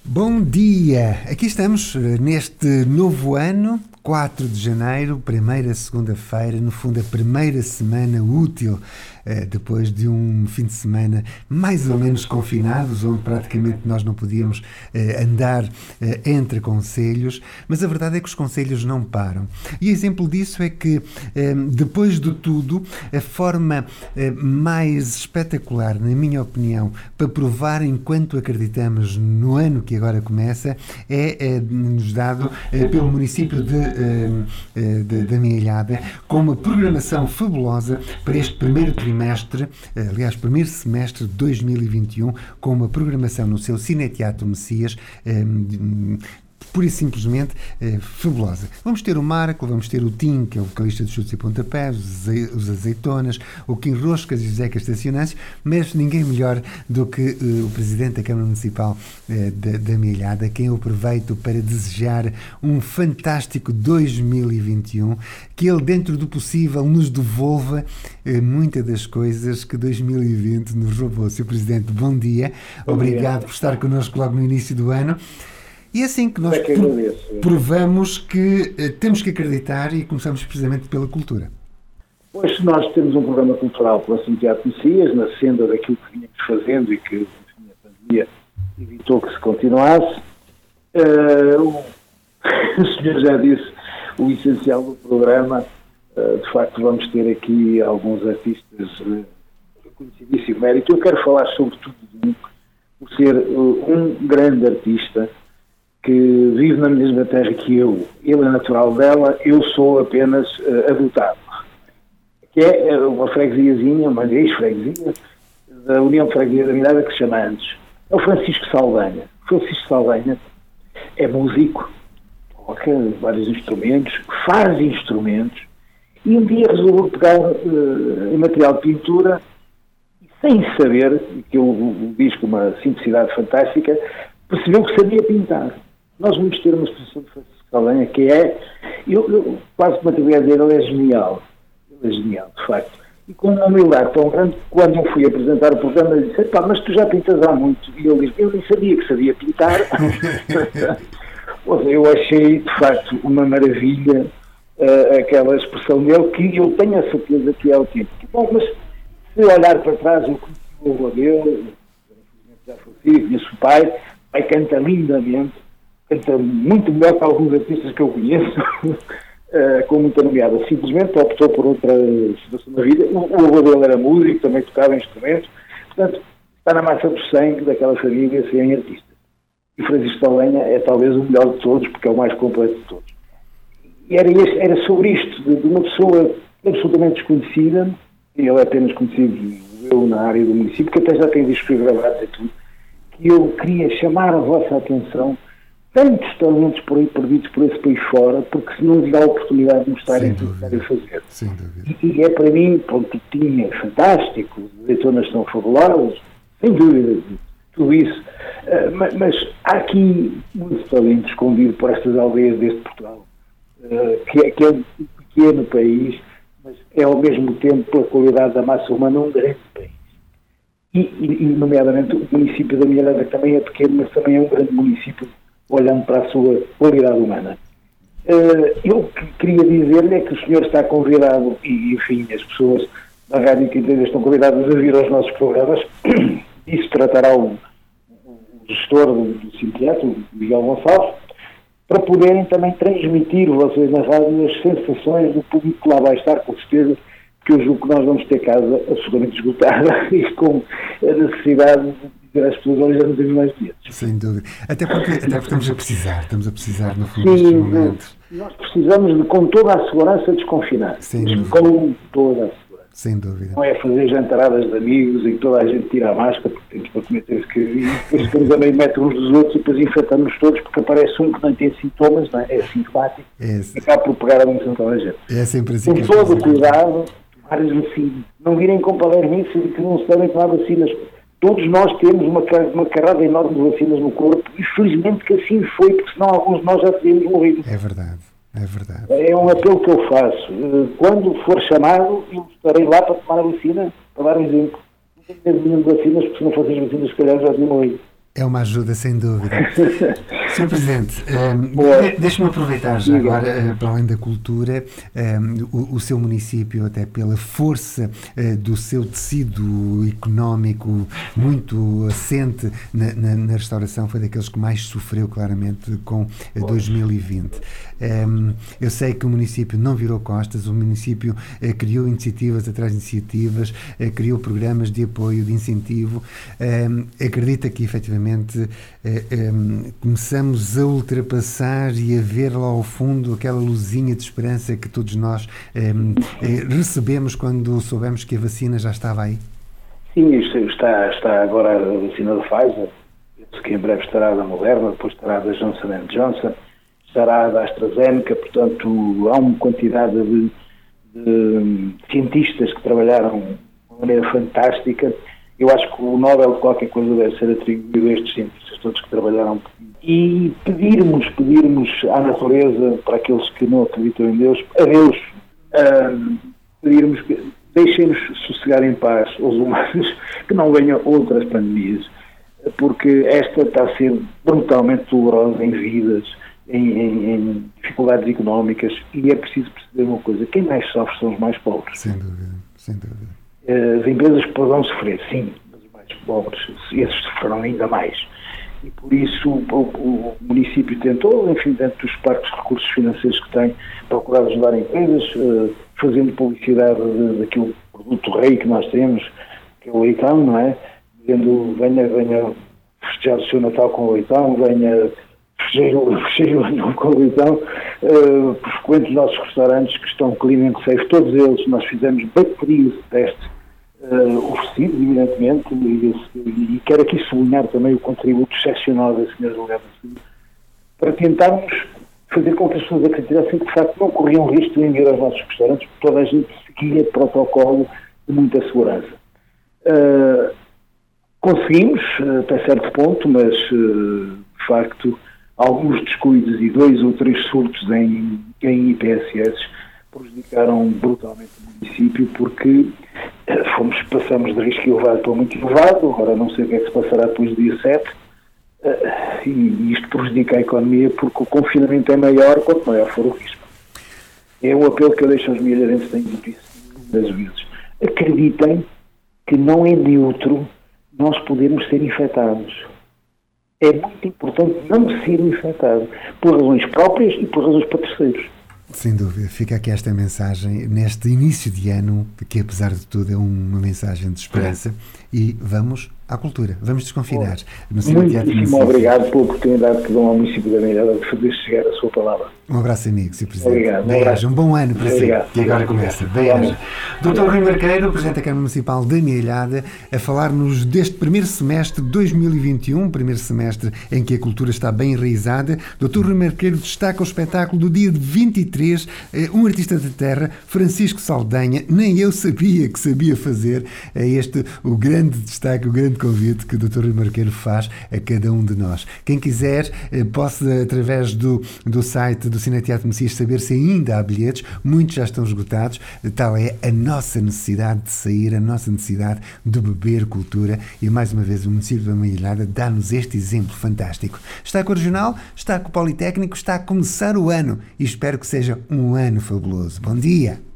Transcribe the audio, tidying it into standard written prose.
Bom dia! Aqui estamos neste novo ano, 4 de janeiro, primeira segunda-feira, no fundo a primeira semana útil, depois de um fim de semana mais ou menos confinados, onde praticamente nós não podíamos andar entre concelhos, mas a verdade é que os concelhos não param. E exemplo disso é que, depois de tudo, a forma mais espetacular, na minha opinião, para provar enquanto acreditamos no ano que agora começa, nos dado pelo município da Milhada, com uma programação fabulosa para este primeiro trimestre, aliás, primeiro semestre de 2021, com uma programação no seu Cineteatro Messias, pura e simplesmente fabulosa. Vamos ter o Marco, vamos ter o Tim, que é o vocalista de Chutes e Pontapés, os Azeitonas, o Kim Roscas e o Zeca Estacionâncio, mas ninguém melhor do que o Presidente da Câmara Municipal da Milhada, quem eu aproveito para desejar um fantástico 2021, que ele, dentro do possível, nos devolva muitas das coisas que 2020 nos roubou. Sr. Presidente, bom dia. Obrigado por estar connosco logo no início do ano. E é assim que nós provamos que temos que acreditar e começamos precisamente pela cultura. Pois nós temos um programa cultural pela Cineteatro Messias, na senda daquilo que vinhamos fazendo e que, enfim, a pandemia evitou que se continuasse. O senhor já disse o essencial do programa. De facto, vamos ter aqui alguns artistas de conhecidíssimo mérito. Eu quero falar sobretudo de um, por ser um grande artista, que vive na mesma terra que eu. Ele é natural dela, eu sou apenas adotado. Que é uma freguesiazinha, uma ex-freguesia, da União de Freguesia da Milhada, que se chama antes. É o Francisco Saldanha. Francisco Saldanha é músico, toca vários instrumentos, faz instrumentos, e um dia resolveu pegar em material de pintura, e sem saber, que eu diz com uma simplicidade fantástica, percebeu que sabia pintar. Nós vamos ter uma exposição de Francisco Saldanha que eu quase que me atrevi a dizer, ele é genial. Ele é genial, de facto. E com uma humildade tão grande, quando eu fui apresentar o programa, ele disse, mas tu já pintas há muito. E ele disse, eu nem sabia que sabia pintar. Eu achei, de facto, uma maravilha aquela expressão dele, que eu tenho a certeza que é autêntico. Bom, mas se olhar para trás, eu conheci o avô dele, já faleci, conheço o pai canta lindamente, canta muito melhor que alguns artistas que eu conheço, com muita nomeada. Simplesmente optou por outra situação da vida. O avô dele era músico, também tocava instrumentos, portanto, está na massa do sangue daquela família serem artistas. E Francisco Saldanha é talvez o melhor de todos, porque é o mais completo de todos. E era sobre isto, de uma pessoa absolutamente desconhecida, e ele é apenas conhecido, eu, na área do município, que até já tem discos gravados e tudo, que eu queria chamar a vossa atenção, tantos talentos por aí perdidos por esse país fora, porque se não lhes dá a oportunidade de mostrarem aquilo que querem fazer. Sem dúvida. E é para mim, pronto, tinha fantástico, as azeitonas são fabulosas, sem dúvida, tudo isso. Mas há aqui muitos talentos escondidos por estas aldeias deste Portugal, que é um pequeno país, mas é ao mesmo tempo, pela qualidade da massa humana, um grande país. E nomeadamente, o município da Milhada também é pequeno, mas também é um grande município, olhando para a sua qualidade humana. Eu queria dizer-lhe é que o senhor está convidado, e enfim, as pessoas da Rádio Quinteira estão convidadas a vir aos nossos programas. Isso tratará o gestor do Cineteatro, o Miguel Gonçalves, para poderem também transmitir vocês na rádio as sensações do público que lá vai estar, com certeza, que eu julgo que nós vamos ter casa absolutamente esgotada e com a necessidade de dizer às pessoas, olha, já não temos mais bilhetes. Sem dúvida. Até porque estamos a precisar no fundo destes momentos. Nós precisamos com toda a segurança desconfinar. Sem dúvida. Com toda a segurança. Sem dúvida. Não é fazer jantaradas de amigos em que toda a gente tira a máscara, porque temos para cometer que e depois ficamos a meio metro uns dos outros e depois infectamos todos, porque aparece um que não tem sintomas, não é? É sintomático, e acaba por pegar a doença de toda a gente. É sempre assim. Com todo o cuidado, tomar as vacinas. Não virem com palermices e que não se devem tomar vacinas. Todos nós temos uma carrada enorme de vacinas no corpo, e felizmente que assim foi, porque senão alguns de nós já teríamos morrido. É verdade. É verdade. É um apelo que eu faço. Quando for chamado, eu estarei lá para tomar a vacina, para dar um exemplo. Não tenho medo de vacinas, porque se não fossem as vacinas, se calhar já tinha morrido. É uma ajuda, sem dúvida. Sr. Presidente, deixe-me aproveitar já agora, para além da cultura, o seu município, até pela força do seu tecido económico muito assente na restauração, foi daqueles que mais sofreu claramente com 2020. Eu sei que o município não virou costas, o município criou iniciativas atrás de iniciativas, criou programas de apoio, de incentivo. Acredita que efetivamente começamos a ultrapassar e a ver lá ao fundo aquela luzinha de esperança que todos nós recebemos quando soubemos que a vacina já estava aí? Sim, está agora a vacina da Pfizer, penso que em breve estará da Moderna, depois estará da Johnson & Johnson, estará da AstraZeneca, portanto há uma quantidade de cientistas que trabalharam de uma maneira fantástica. Eu acho que o Nobel de qualquer coisa deve ser atribuído a estes cientistas todos que trabalharam. E pedirmos à natureza, para aqueles que não acreditam em Deus, a Deus, pedirmos que deixem-nos sossegar em paz os humanos, que não venham outras pandemias, porque esta está a ser brutalmente dolorosa em vidas, em dificuldades económicas, e é preciso perceber uma coisa: quem mais sofre são os mais pobres. Sem dúvida, sem dúvida. As empresas poderão sofrer, sim, mas os mais pobres, esses sofrerão ainda mais. E por isso o município tentou, enfim, dentro dos parques de recursos financeiros que tem, procurar ajudar empresas, fazendo publicidade daquele produto rei que nós temos, que é o leitão, não é? Dizendo, venha festejar o seu Natal com o leitão, venha festejar o ano com o leitão. Frequente os nossos restaurantes que estão clean and safe, todos eles, nós fizemos baterias de testes oferecidos, evidentemente, e quero aqui sublinhar também o contributo excepcional da Sra. Delegada para tentarmos fazer com que as pessoas acreditassem que de facto não corriam risco em ir aos nossos restaurantes, porque toda a gente seguia protocolo de muita segurança. Conseguimos até certo ponto, mas de facto alguns descuidos e 2 ou 3 surtos em IPSS prejudicaram brutalmente o município, porque passamos de risco elevado para muito elevado. Agora não sei o que é que se passará depois do dia 7, e isto prejudica a economia, porque o confinamento é maior quanto maior for o risco. É um apelo que eu deixo aos milharenses, tenho dito isso muitas vezes. Acreditem que não é neutro nós podermos ser infectados. É muito importante não ser infectado, por razões próprias e por razões para terceiros. Sem dúvida, fica aqui esta mensagem neste início de ano, que apesar de tudo é uma mensagem de esperança, e vamos à cultura, vamos desconfinar. Muitíssimo obrigado pela oportunidade que dão ao município da Mirada de fazer chegar a sua palavra. Um abraço, amigo, Sr. Presidente. Obrigado. Um bom ano para si, que agora começa. Beijo. Dr. Rui Marqueiro, Presidente da Câmara Municipal da Milhada, a falar-nos deste primeiro semestre de 2021, primeiro semestre em que a cultura está bem enraizada. Dr. Rui Marqueiro destaca o espetáculo do dia de 23, um artista da terra, Francisco Saldanha. Nem eu sabia que sabia fazer. É este o grande destaque, o grande convite que o Dr. Rui Marqueiro faz a cada um de nós. Quem quiser, pode, através do site do Cineteatro Messias, saber se ainda há bilhetes. Muitos já estão esgotados. Tal é a nossa necessidade de sair, a nossa necessidade de beber cultura, e mais uma vez o município da Milhada dá-nos este exemplo fantástico. Está com o Regional, está com o Politécnico, está a começar o ano, e espero que seja um ano fabuloso. Bom dia!